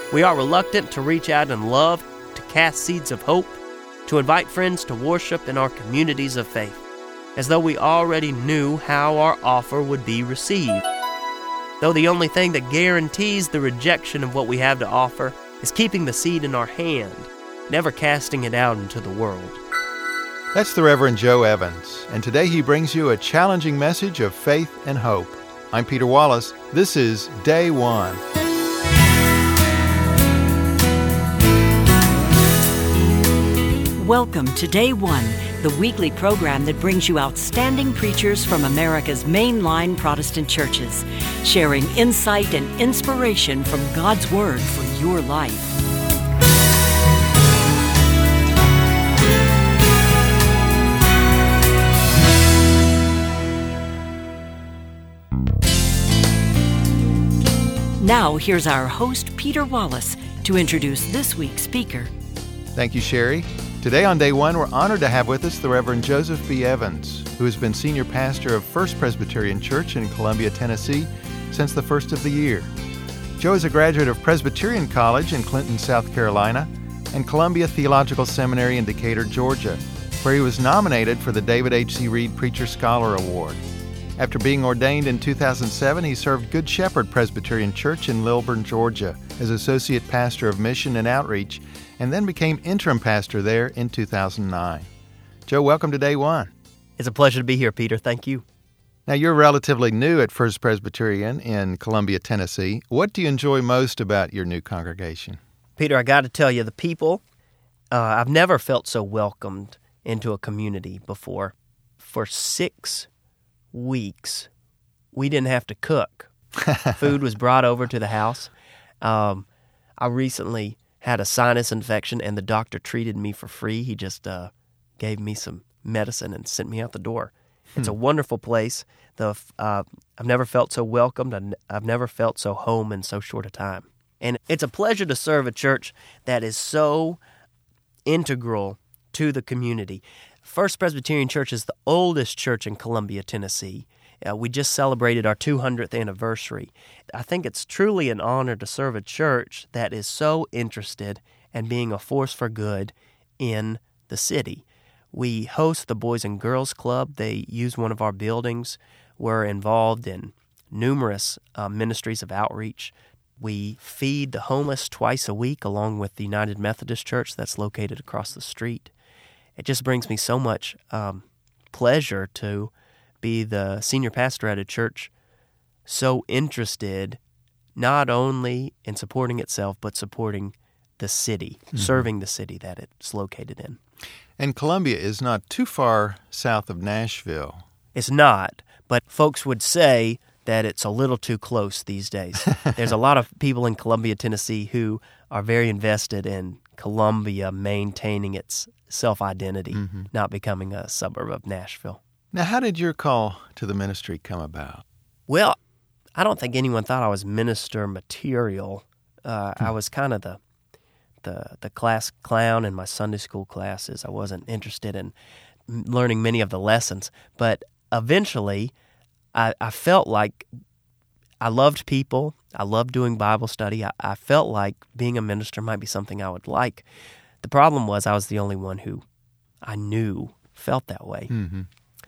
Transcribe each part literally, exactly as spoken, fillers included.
We are reluctant to reach out in love, to cast seeds of hope, to invite friends to worship in our communities of faith, as though we already knew how our offer would be received. Though the only thing that guarantees the rejection of what we have to offer is keeping the seed in our hand, never casting it out into the world. That's the Reverend Joe Evans, and today he brings you a challenging message of faith and hope. I'm Peter Wallace. This is Day One. Welcome to Day One, the weekly program that brings you outstanding preachers from America's mainline Protestant churches, sharing insight and inspiration from God's Word for your life. Now, here's our host, Peter Wallace, to introduce this week's speaker. Thank you, Sherry. Today on Day One, we're honored to have with us the Reverend Joseph B. Evans, who has been senior pastor of First Presbyterian Church in Columbia, Tennessee, since the first of the year. Joe is a graduate of Presbyterian College in Clinton, South Carolina, and Columbia Theological Seminary in Decatur, Georgia, where he was nominated for the David H C. Reed Preacher Scholar Award. After being ordained in two thousand seven, he served Good Shepherd Presbyterian Church in Lilburn, Georgia, as Associate Pastor of Mission and Outreach, and then became interim pastor there in two thousand nine. Joe, welcome to Day One. It's a pleasure to be here, Peter. Thank you. Now, you're relatively new at First Presbyterian in Columbia, Tennessee. What do you enjoy most about your new congregation? Peter, I got to tell you, the people, uh, I've never felt so welcomed into a community before. For six weeks, we didn't have to cook. Food was brought over to the house. Um, I recently had a sinus infection, and the doctor treated me for free. He just uh, gave me some medicine and sent me out the door. Hmm. It's a wonderful place. The uh, I've never felt so welcomed. I've never felt so home in so short a time. And it's a pleasure to serve a church that is so integral to the community. First Presbyterian Church is the oldest church in Columbia, Tennessee. Uh, we just celebrated our two hundredth anniversary. I think it's truly an honor to serve a church that is so interested in being a force for good in the city. We host the Boys and Girls Club. They use one of our buildings. We're involved in numerous uh, ministries of outreach. We feed the homeless twice a week along with the United Methodist Church that's located across the street. It just brings me so much um, pleasure to be the senior pastor at a church so interested not only in supporting itself, but supporting the city, mm-hmm. serving the city that it's located in. And Columbia is not too far south of Nashville. It's not, but folks would say that it's a little too close these days. There's a lot of people in Columbia, Tennessee who are very invested in Columbia maintaining its self-identity, mm-hmm. not becoming a suburb of Nashville. Now, how did your call to the ministry come about? Well, I don't think anyone thought I was minister material. Uh, hmm. I was kind of the, the the class clown in my Sunday school classes. I wasn't interested in learning many of the lessons. But eventually, I, I felt like I loved people. I loved doing Bible study. I, I felt like being a minister might be something I would like. The problem was I was the only one who I knew felt that way. Mm-hmm.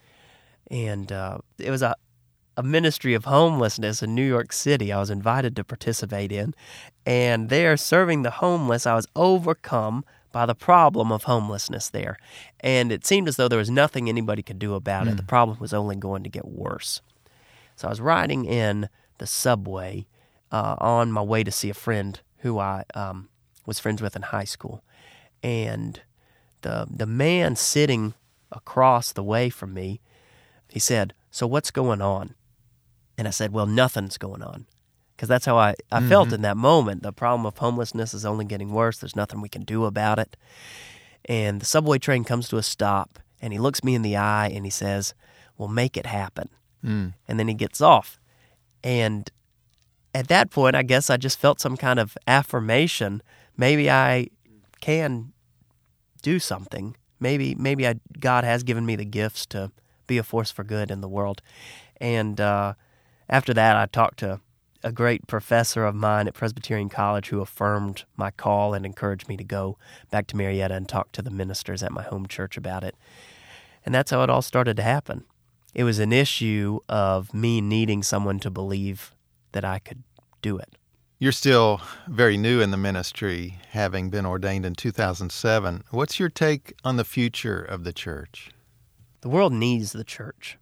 And uh, it was a, a ministry of homelessness in New York City I was invited to participate in. And there, serving the homeless, I was overcome by the problem of homelessness there. And it seemed as though there was nothing anybody could do about mm. it. The problem was only going to get worse. So I was riding in the subway uh, on my way to see a friend who I um, was friends with in high school. And the the man sitting across the way from me, he said, "So what's going on?" And I said, "Well, nothing's going on." Because that's how I, I mm-hmm. felt in that moment. The problem of homelessness is only getting worse. There's nothing we can do about it. And the subway train comes to a stop, and he looks me in the eye, and he says, "Well, make it happen." Mm. And then he gets off. And at that point, I guess I just felt some kind of affirmation. Maybe I can do something. Maybe maybe I, God has given me the gifts to be a force for good in the world. And uh, after that, I talked to a great professor of mine at Presbyterian College who affirmed my call and encouraged me to go back to Marietta and talk to the ministers at my home church about it. And that's how it all started to happen. It was an issue of me needing someone to believe that I could do it. You're still very new in the ministry, having been ordained in two thousand seven. What's your take on the future of the church? The world needs the church.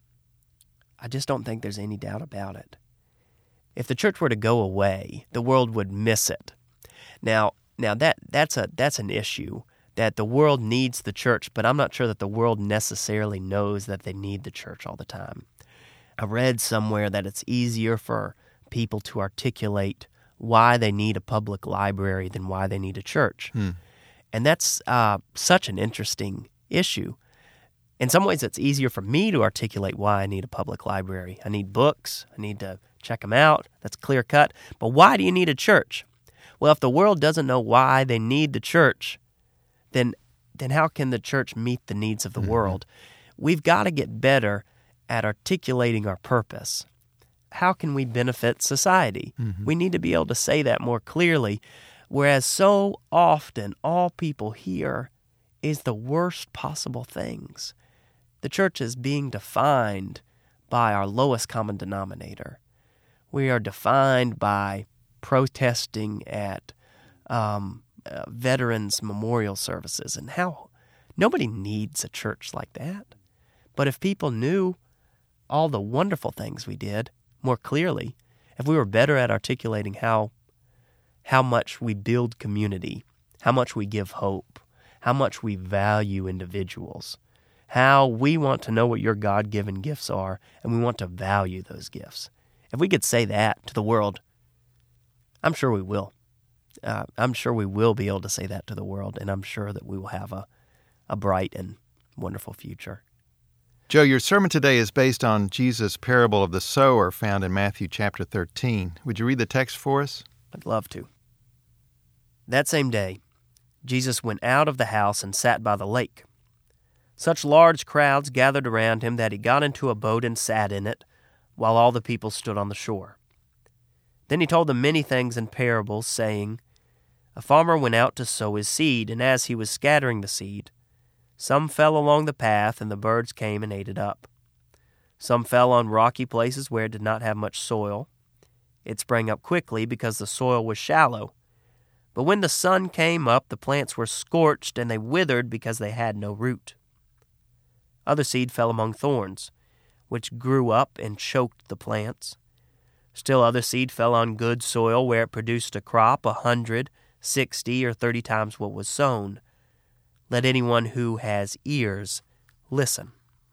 I just don't think there's any doubt about it. If the church were to go away, the world would miss it. Now, now that that's a that's an issue, that the world needs the church, but I'm not sure that the world necessarily knows that they need the church all the time. I read somewhere that it's easier for people to articulate why they need a public library than why they need a church. Hmm. And that's uh, such an interesting issue. In some ways, it's easier for me to articulate why I need a public library. I need books. I need to check them out. That's clear cut. But why do you need a church? Well, if the world doesn't know why they need the church, then then how can the church meet the needs of the mm-hmm. world? We've got to get better at articulating our purpose. How can we benefit society? Mm-hmm. We need to be able to say that more clearly, whereas so often all people hear is the worst possible things. The church is being defined by our lowest common denominator. We are defined by protesting at um, uh, veterans' memorial services, and how nobody needs a church like that. But if people knew all the wonderful things we did more clearly, if we were better at articulating how how much we build community, how much we give hope, how much we value individuals, how we want to know what your God-given gifts are, and we want to value those gifts. If we could say that to the world, I'm sure we will. Uh, I'm sure we will be able to say that to the world, and I'm sure that we will have a, a bright and wonderful future. Joe, your sermon today is based on Jesus' parable of the sower found in Matthew chapter thirteen. Would you read the text for us? I'd love to. That same day, Jesus went out of the house and sat by the lake. Such large crowds gathered around him that he got into a boat and sat in it, while all the people stood on the shore. Then he told them many things in parables, saying, A farmer went out to sow his seed, and as he was scattering the seed, some fell along the path, and the birds came and ate it up. Some fell on rocky places where it did not have much soil. It sprang up quickly because the soil was shallow. But when the sun came up, the plants were scorched, and they withered because they had no root. Other seed fell among thorns, which grew up and choked the plants. Still other seed fell on good soil, where it produced a crop a hundred, sixty, or thirty times what was sown. Let anyone who has ears listen.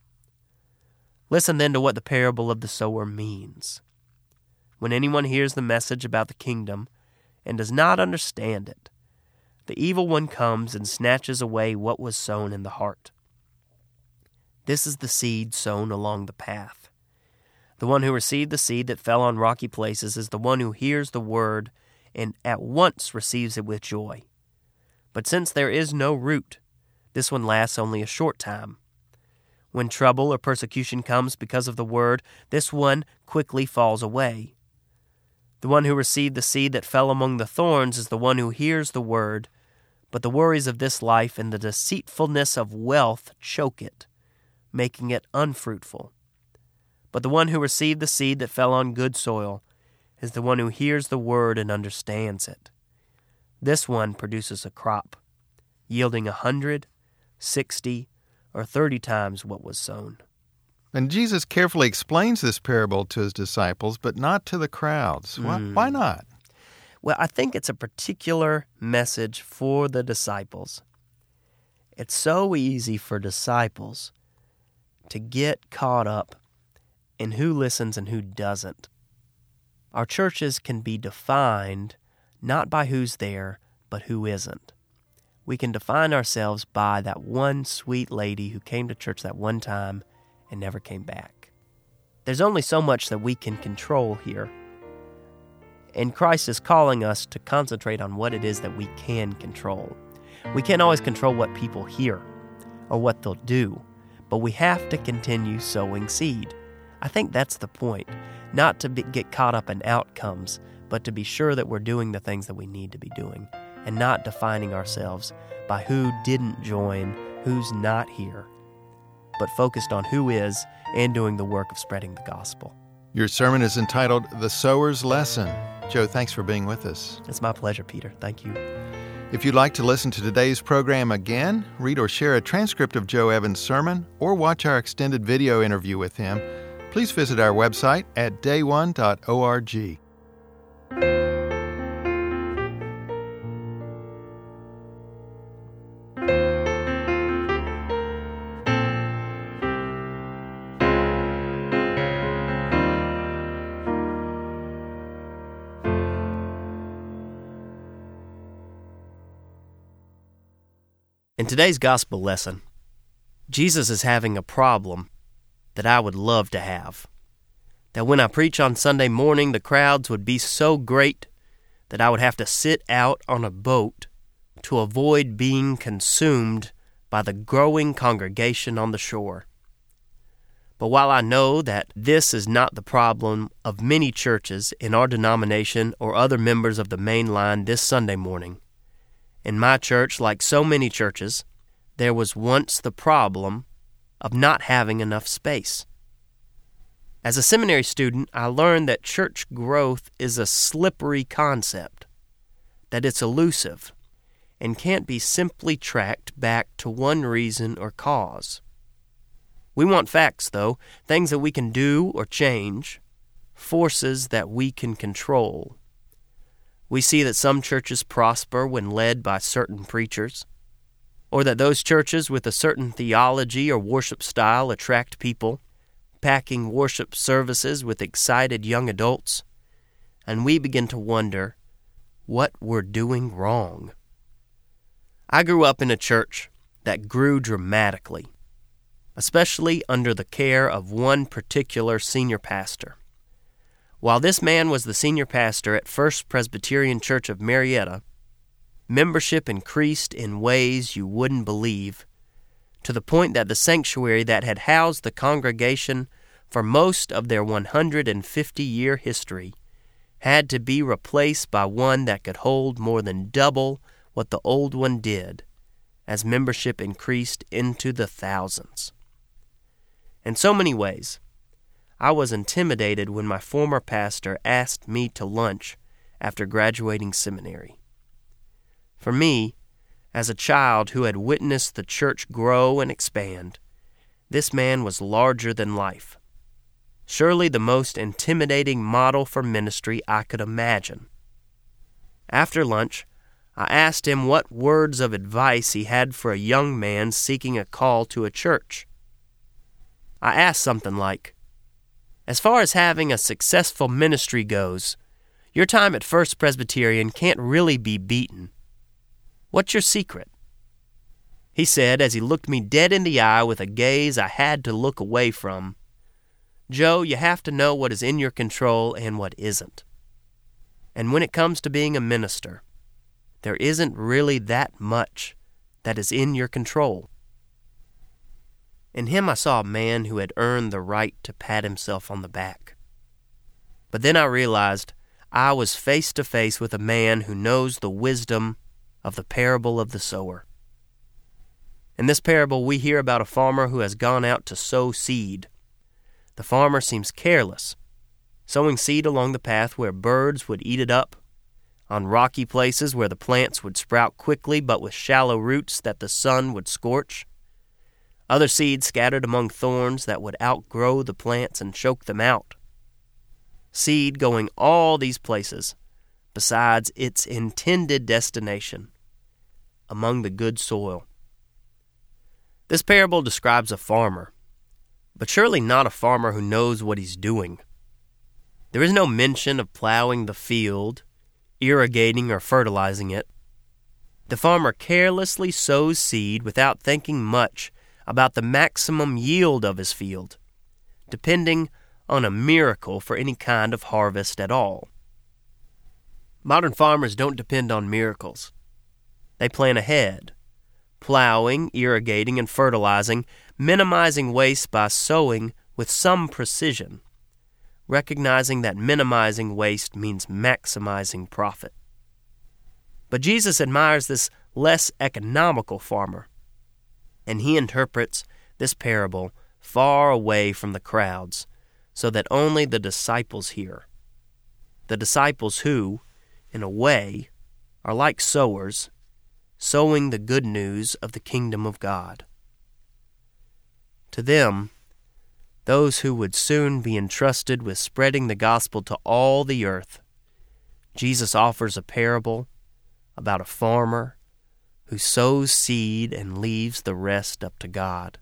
Listen then to what the parable of the sower means. When anyone hears the message about the kingdom and does not understand it, the evil one comes and snatches away what was sown in the heart. This is the seed sown along the path. The one who received the seed that fell on rocky places is the one who hears the word and at once receives it with joy. But since there is no root, this one lasts only a short time. When trouble or persecution comes because of the word, this one quickly falls away. The one who received the seed that fell among the thorns is the one who hears the word, but the worries of this life and the deceitfulness of wealth choke it, making it unfruitful. But the one who received the seed that fell on good soil is the one who hears the word and understands it. This one produces a crop, yielding a hundred, sixty, or thirty times what was sown. And Jesus carefully explains this parable to his disciples, but not to the crowds. Why, mm. why not? Well, I think it's a particular message for the disciples. It's so easy for disciples to get caught up in who listens and who doesn't. Our churches can be defined not by who's there, but who isn't. We can define ourselves by that one sweet lady who came to church that one time and never came back. There's only so much that we can control here. And Christ is calling us to concentrate on what it is that we can control. We can't always control what people hear or what they'll do, but we have to continue sowing seed. I think that's the point, not to be, get caught up in outcomes, but to be sure that we're doing the things that we need to be doing and not defining ourselves by who didn't join, who's not here, but focused on who is and doing the work of spreading the gospel. Your sermon is entitled The Sower's Lesson. Joe, thanks for being with us. It's my pleasure, Peter. Thank you. If you'd like to listen to today's program again, read or share a transcript of Joe Evans' sermon, or watch our extended video interview with him, please visit our website at day one dot org. In today's gospel lesson, Jesus is having a problem that I would love to have. That when I preach on Sunday morning, the crowds would be so great that I would have to sit out on a boat to avoid being consumed by the growing congregation on the shore. But while I know that this is not the problem of many churches in our denomination or other members of the main line this Sunday morning, in my church, like so many churches, there was once the problem of not having enough space. As a seminary student, I learned that church growth is a slippery concept, that it's elusive, and can't be simply tracked back to one reason or cause. We want facts, though, things that we can do or change, forces that we can control. We see that some churches prosper when led by certain preachers, or that those churches with a certain theology or worship style attract people, packing worship services with excited young adults, and we begin to wonder what we're doing wrong. I grew up in a church that grew dramatically, especially under the care of one particular senior pastor. While this man was the senior pastor at First Presbyterian Church of Marietta, membership increased in ways you wouldn't believe, to the point that the sanctuary that had housed the congregation for most of their one hundred fifty-year history had to be replaced by one that could hold more than double what the old one did, as membership increased into the thousands. In so many ways, I was intimidated when my former pastor asked me to lunch after graduating seminary. For me, as a child who had witnessed the church grow and expand, this man was larger than life. Surely the most intimidating model for ministry I could imagine. After lunch, I asked him what words of advice he had for a young man seeking a call to a church. I asked something like, "As far as having a successful ministry goes, your time at First Presbyterian can't really be beaten. What's your secret?" He said, as he looked me dead in the eye with a gaze I had to look away from, "Joe, you have to know what is in your control and what isn't. And when it comes to being a minister, there isn't really that much that is in your control." In him I saw a man who had earned the right to pat himself on the back. But then I realized I was face to face with a man who knows the wisdom of the parable of the sower. In this parable, we hear about a farmer who has gone out to sow seed. The farmer seems careless, sowing seed along the path where birds would eat it up, on rocky places where the plants would sprout quickly but with shallow roots that the sun would scorch. Other seeds scattered among thorns that would outgrow the plants and choke them out. Seed going all these places, besides its intended destination, among the good soil. This parable describes a farmer, but surely not a farmer who knows what he's doing. There is no mention of plowing the field, irrigating or fertilizing it. The farmer carelessly sows seed without thinking much about the maximum yield of his field, depending on a miracle for any kind of harvest at all. Modern farmers don't depend on miracles. They plan ahead, plowing, irrigating, and fertilizing, minimizing waste by sowing with some precision, recognizing that minimizing waste means maximizing profit. But Jesus admires this less economical farmer, and he interprets this parable far away from the crowds so that only the disciples hear. The disciples who, in a way, are like sowers, sowing the good news of the kingdom of God. To them, those who would soon be entrusted with spreading the gospel to all the earth, Jesus offers a parable about a farmer who sows seed and leaves the rest up to God.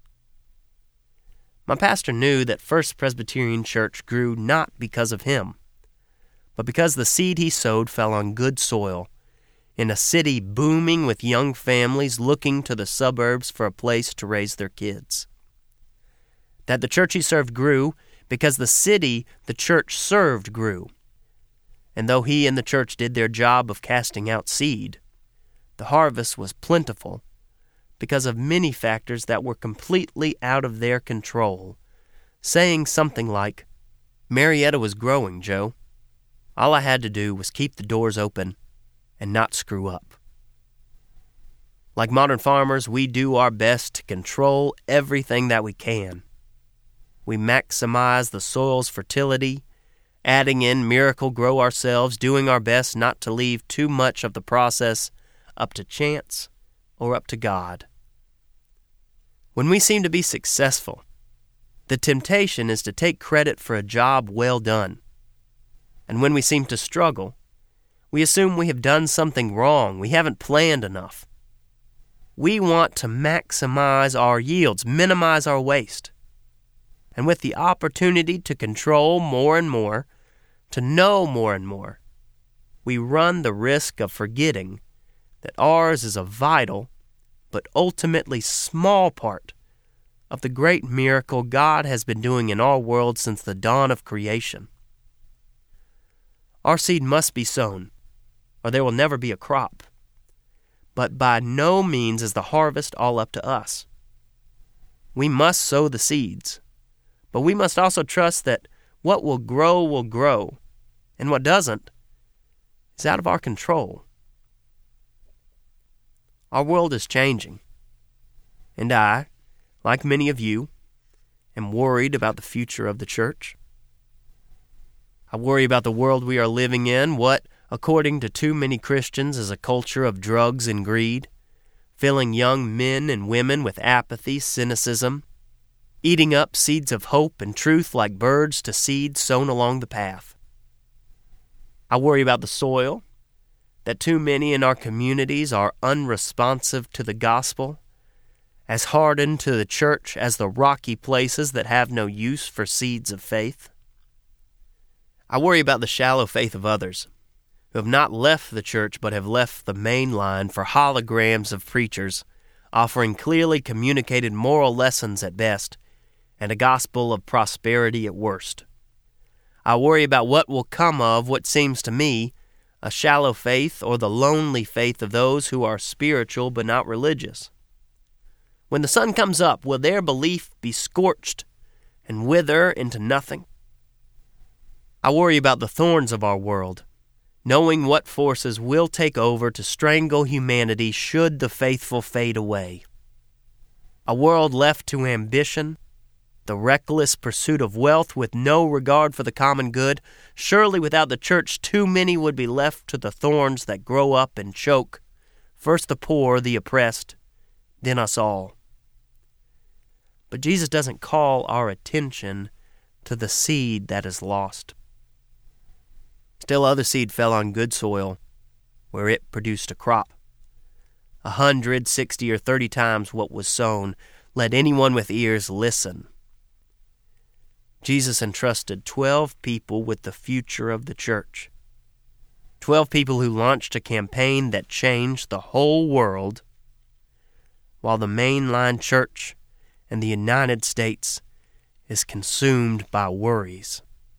My pastor knew that First Presbyterian Church grew not because of him, but because the seed he sowed fell on good soil in a city booming with young families looking to the suburbs for a place to raise their kids. That the church he served grew because the city the church served grew. And though he and the church did their job of casting out seed, the harvest was plentiful because of many factors that were completely out of their control, saying something like, "Marietta was growing, Joe. All I had to do was keep the doors open and not screw up." Like modern farmers, we do our best to control everything that we can. We maximize the soil's fertility, adding in Miracle-Gro ourselves, doing our best not to leave too much of the process up to chance or up to God. When we seem to be successful, the temptation is to take credit for a job well done. And when we seem to struggle, we assume we have done something wrong, we haven't planned enough. We want to maximize our yields, minimize our waste. And with the opportunity to control more and more, to know more and more, we run the risk of forgetting that ours is a vital, but ultimately small part of the great miracle God has been doing in our world since the dawn of creation. Our seed must be sown, or there will never be a crop. But by no means is the harvest all up to us. We must sow the seeds, but we must also trust that what will grow will grow, and what doesn't is out of our control. Our world is changing, and I, like many of you, am worried about the future of the church. I worry about the world we are living in, what, according to too many Christians, is a culture of drugs and greed, filling young men and women with apathy, cynicism, eating up seeds of hope and truth like birds to seeds sown along the path. I worry about the soil, that too many in our communities are unresponsive to the gospel, as hardened to the church as the rocky places that have no use for seeds of faith. I worry about the shallow faith of others, who have not left the church but have left the main line for holograms of preachers, offering clearly communicated moral lessons at best, and a gospel of prosperity at worst. I worry about what will come of what seems to me a shallow faith or the lonely faith of those who are spiritual but not religious. When the sun comes up, will their belief be scorched and wither into nothing? I worry about the thorns of our world, knowing what forces will take over to strangle humanity should the faithful fade away. A world left to ambition, the reckless pursuit of wealth with no regard for the common good. Surely without the church too many would be left to the thorns that grow up and choke, first the poor, the oppressed, then us all. But Jesus doesn't call our attention to the seed that is lost. Still other seed fell on good soil, where it produced a crop. A hundred, sixty, or thirty times what was sown. Let anyone with ears listen. Jesus entrusted twelve people with the future of the church. Twelve people who launched a campaign that changed the whole world, while the mainline church in the United States is consumed by worries.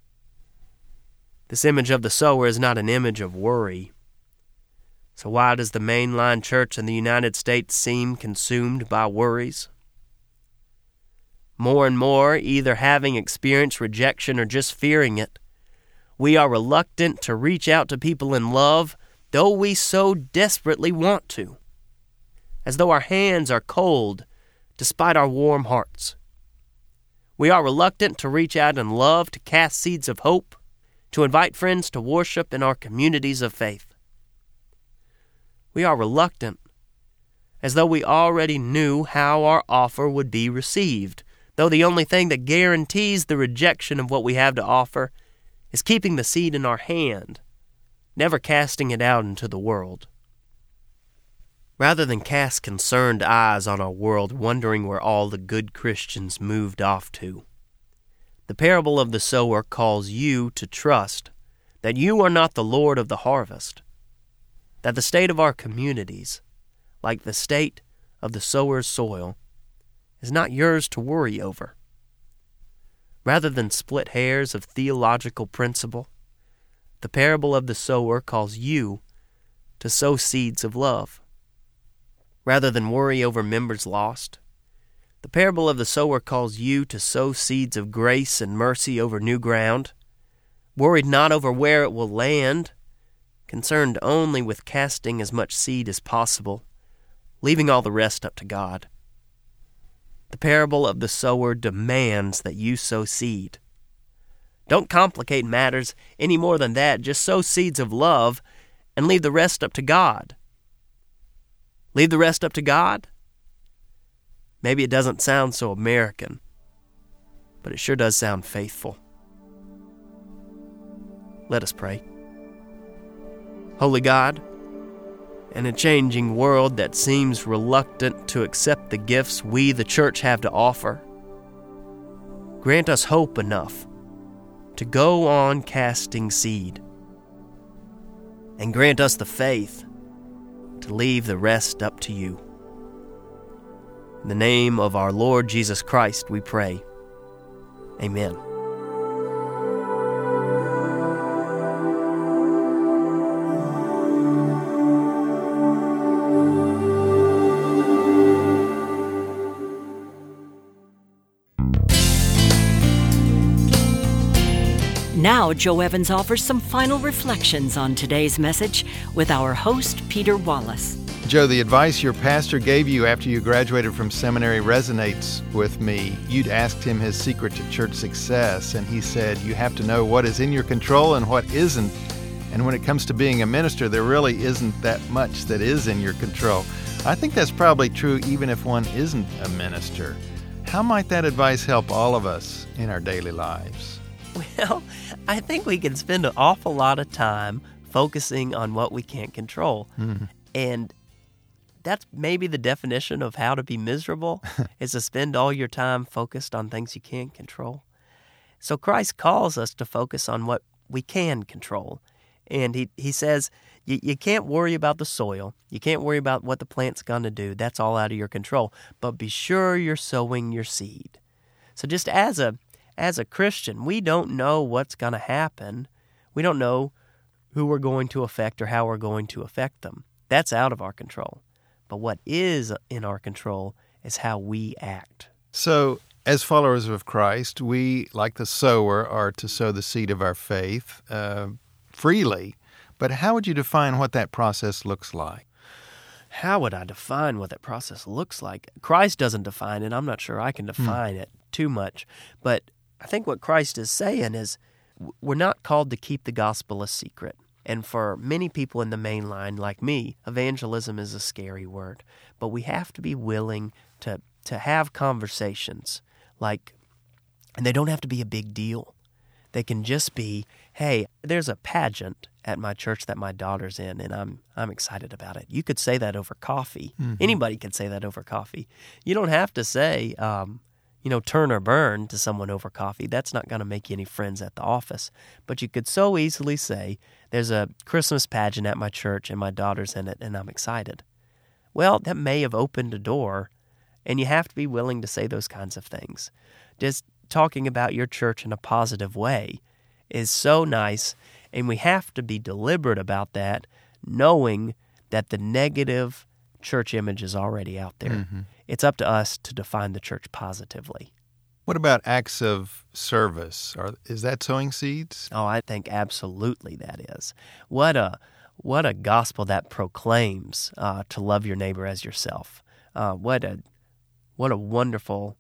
This image of the sower is not an image of worry. So why does the mainline church in the United States seem consumed by worries? more and more either having experienced rejection or just fearing it, we are reluctant to reach out to people in love, though we so desperately want to, as though our hands are cold despite our warm hearts. We are reluctant to reach out in love, to cast seeds of hope, to invite friends to worship in our communities of faith. We are reluctant, as though we already knew how our offer would be received, though the only thing that guarantees the rejection of what we have to offer is keeping the seed in our hand, never casting it out into the world. Rather than cast concerned eyes on our world, wondering where all the good Christians moved off to, the parable of the sower calls you to trust that you are not the Lord of the harvest, that the state of our communities, like the state of the sower's soil, is not yours to worry over. Rather than split hairs of theological principle, the parable of the sower calls you to sow seeds of love. Rather than worry over members lost, the parable of the sower calls you to sow seeds of grace and mercy over new ground, worried not over where it will land, concerned only with casting as much seed as possible, leaving all the rest up to God. The parable of the sower demands that you sow seed. Don't complicate matters any more than that. Just sow seeds of love and leave the rest up to God. Leave the rest up to God? Maybe it doesn't sound so American, but it sure does sound faithful. Let us pray. Holy God, in a changing world that seems reluctant to accept the gifts we, the church, have to offer, grant us hope enough to go on casting seed, and grant us the faith to leave the rest up to you. In the name of our Lord Jesus Christ, we pray. Amen. Now, Joe Evans offers some final reflections on today's message with our host, Peter Wallace. Joe, the advice your pastor gave you after you graduated from seminary resonates with me. You'd asked him his secret to church success, and he said, you have to know what is in your control and what isn't. And when it comes to being a minister, there really isn't that much that is in your control. I think that's probably true even if one isn't a minister. How might that advice help all of us in our daily lives? Well, I think we can spend an awful lot of time focusing on what we can't control. Mm-hmm. And that's maybe the definition of how to be miserable, is to spend all your time focused on things you can't control. So Christ calls us to focus on what we can control. And he, he says, you, you can't worry about the soil. You can't worry about what the plant's going to do. That's all out of your control. But be sure you're sowing your seed. So just as a As a Christian, we don't know what's going to happen. We don't know who we're going to affect or how we're going to affect them. That's out of our control. But what is in our control is how we act. So, as followers of Christ, we, like the sower, are to sow the seed of our faith uh, freely. But how would you define what that process looks like? How would I define what that process looks like? Christ doesn't define it. I'm not sure I can define hmm. it too much. But I think what Christ is saying is we're not called to keep the gospel a secret. And for many people in the main line, like me, evangelism is a scary word. But we have to be willing to, to have conversations like, and they don't have to be a big deal. They can just be, hey, there's a pageant at my church that my daughter's in, and I'm I'm excited about it. You could say that over coffee. Mm-hmm. Anybody could say that over coffee. You don't have to say, um, you know, turn or burn to someone over coffee. That's not going to make you any friends at the office. But you could so easily say, there's a Christmas pageant at my church and my daughter's in it and I'm excited. Well, that may have opened a door, and you have to be willing to say those kinds of things. Just talking about your church in a positive way is so nice, and we have to be deliberate about that, knowing that the negative church image is already out there. Mm-hmm. It's up to us to define the church positively. What about acts of service? Are, is that sowing seeds? Oh, I think absolutely that is. What a what a gospel that proclaims uh, to love your neighbor as yourself. Uh, what a what a wonderful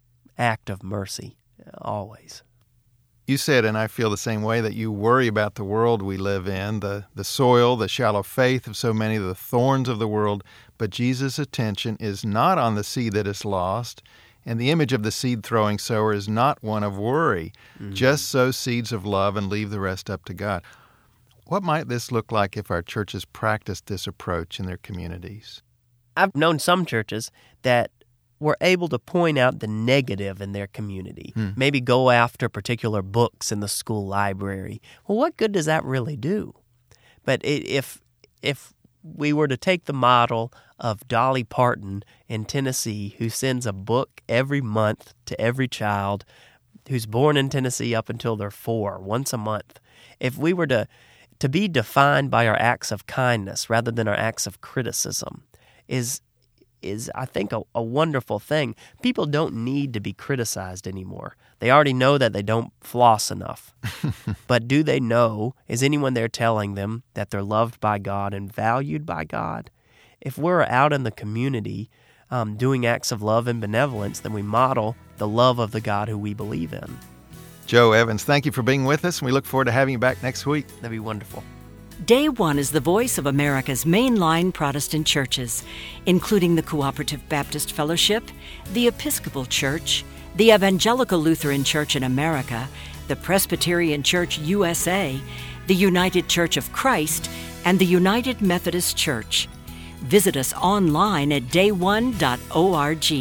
act of mercy, always. You said, and I feel the same way, that you worry about the world we live in, the, the soil, the shallow faith of so many, the thorns of the world, but Jesus' attention is not on the seed that is lost, and the image of the seed-throwing sower is not one of worry. Mm-hmm. Just sow seeds of love and leave the rest up to God. What might this look like if our churches practiced this approach in their communities? I've known some churches that were able to point out the negative in their community, hmm. maybe go after particular books in the school library. Well, what good does that really do? But if if we were to take the model of Dolly Parton in Tennessee, who sends a book every month to every child who's born in Tennessee up until they're four, once a month, if we were to, to be defined by our acts of kindness rather than our acts of criticism, is is, I think, a, a wonderful thing. People don't need to be criticized anymore. They already know that they don't floss enough. But do they know, is anyone there telling them that they're loved by God and valued by God? If we're out in the community um, doing acts of love and benevolence, then we model the love of the God who we believe in. Joe Evans, thank you for being with us, and we look forward to having you back next week. That'd be wonderful. Day One is the voice of America's mainline Protestant churches, including the Cooperative Baptist Fellowship, the Episcopal Church, the Evangelical Lutheran Church in America, the Presbyterian Church U S A, the United Church of Christ, and the United Methodist Church. Visit us online at day one dot org.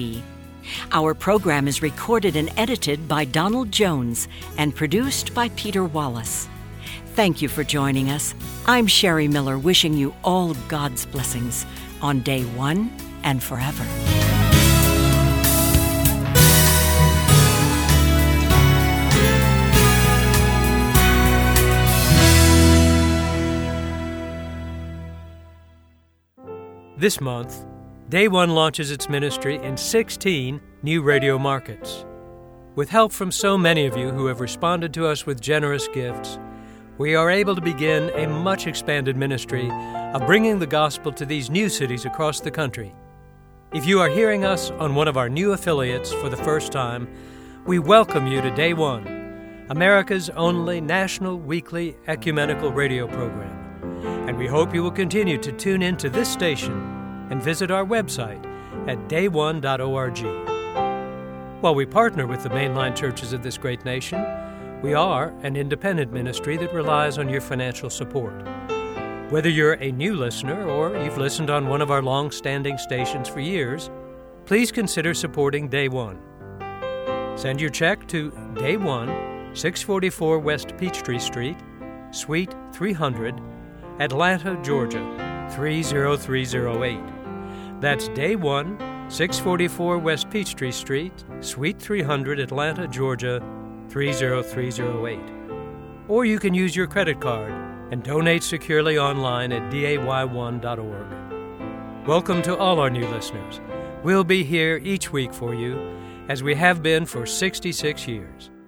Our program is recorded and edited by Donald Jones and produced by Peter Wallace. Thank you for joining us. I'm Sherry Miller, wishing you all God's blessings on Day One and forever. This month, Day One launches its ministry in sixteen new radio markets. With help from so many of you who have responded to us with generous gifts, we are able to begin a much expanded ministry of bringing the gospel to these new cities across the country. If you are hearing us on one of our new affiliates for the first time, we welcome you to Day One, America's only national weekly ecumenical radio program. And we hope you will continue to tune in to this station and visit our website at day one dot org. While we partner with the mainline churches of this great nation, we are an independent ministry that relies on your financial support. Whether you're a new listener or you've listened on one of our long-standing stations for years, please consider supporting Day One. Send your check to Day One, six forty-four West Peachtree Street, Suite three hundred, Atlanta, Georgia, three zero three zero eight. That's Day One, six forty-four West Peachtree Street, Suite three hundred, Atlanta, Georgia, three zero three zero eight. Or you can use your credit card and donate securely online at day one dot org. Welcome to all our new listeners. We'll be here each week for you, as we have been for sixty-six years.